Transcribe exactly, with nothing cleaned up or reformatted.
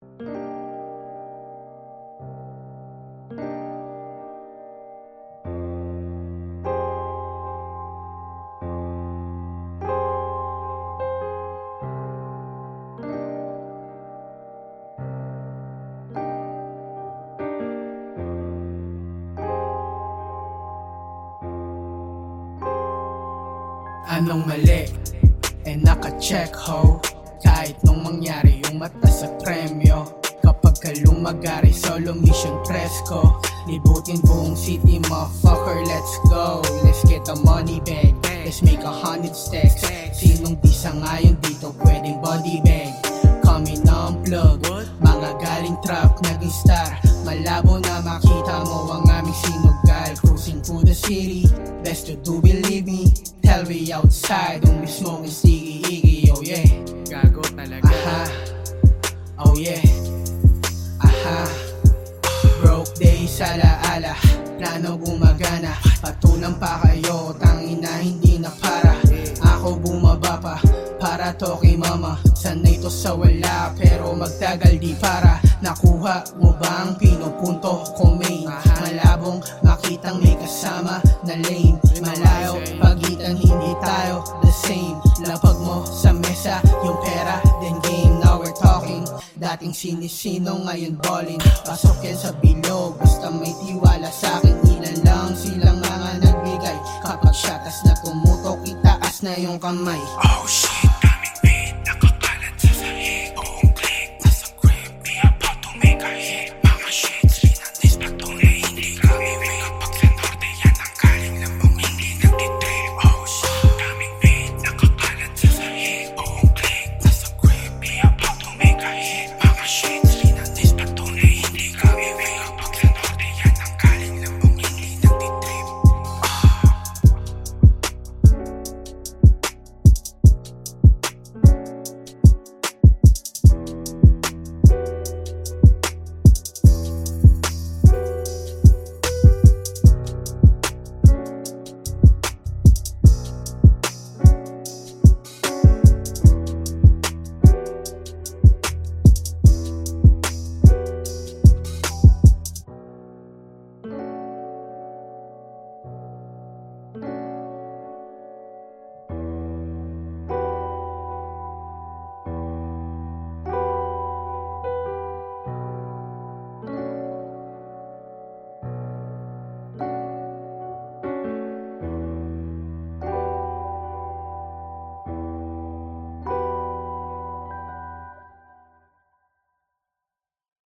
Anong mali? Eh naka-check ho. Kahit nung mangyari yung mata sa premyo, kapag kalumagari solo mission tres ko, libutin buong city motherfucker, let's go. Let's get the money bag, let's make a hundred stacks. Sinong di sangayon dito pwedeng body bag? Kami na-unplug, mga galing trap naging star. Malabo na makita mo ang aming sinugal. Cruising through the city, best to do believe me. Tell me outside, don't be smoking sticky iggy, oh yeah. Gago talaga. Aha, oh yeah. Aha, broke days alaala, plano gumagana. Patulang pa kayo, tangina hindi na para. Ako bumaba pa, para to kay mama. Sanay to sa wala, pero magtagal di para. Nakuha mo ba ang pinupunto ko main? Malabong makitang may kasama na lane. Malayo, pagitan hindi tayo the same. Lapag mo sa mesa, yung pera, then game. Now we're talking. Dating sinisino, ngayon ballin. Pasok yan sa bilog, basta may tiwala sa akin. Ilan lang silang mga nagbigay. Kapag siya tas na tumutok, itaas na yung kamay. Oh shit.